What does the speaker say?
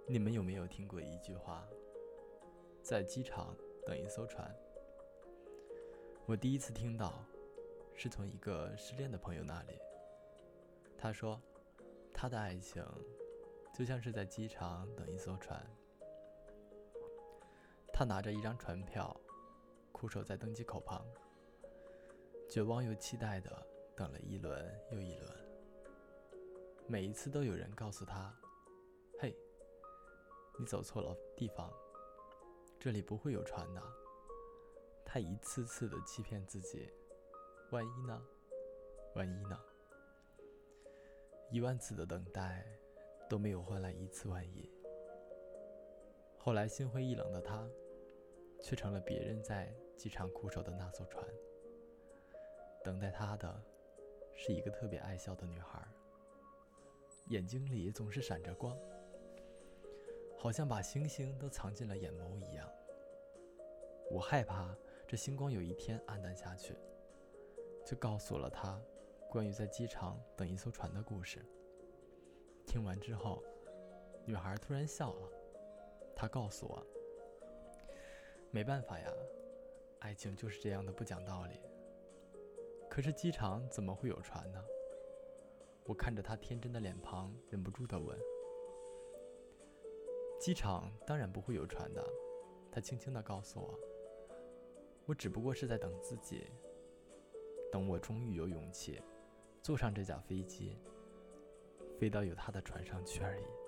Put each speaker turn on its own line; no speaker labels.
你们有没有听过一句话，在机场等一艘船？我第一次听到是从一个失恋的朋友那里。他说他的爱情就像是在机场等一艘船，他拿着一张船票枯守在登机口旁，绝望又期待地等了一轮又一轮。每一次都有人告诉他，嘿，你走错了地方，这里不会有船的。他一次次地欺骗自己，万一呢？万一呢？10000次的等待都没有换来一次万一。后来心灰意冷的他，却成了别人在机场苦守的那艘船。等待他的是一个特别爱笑的女孩，眼睛里总是闪着光，好像把星星都藏进了眼眸一样。我害怕这星光有一天暗淡下去，就告诉了他关于在机场等一艘船的故事。听完之后，女孩突然笑了。她告诉我，没办法呀，爱情就是这样的不讲道理。可是机场怎么会有船呢？我看着她天真的脸庞，忍不住地问。机场当然不会有船的，她轻轻地告诉我，我只不过是在等自己，等我终于有勇气坐上这架飞机，飞到有她的船上去而已。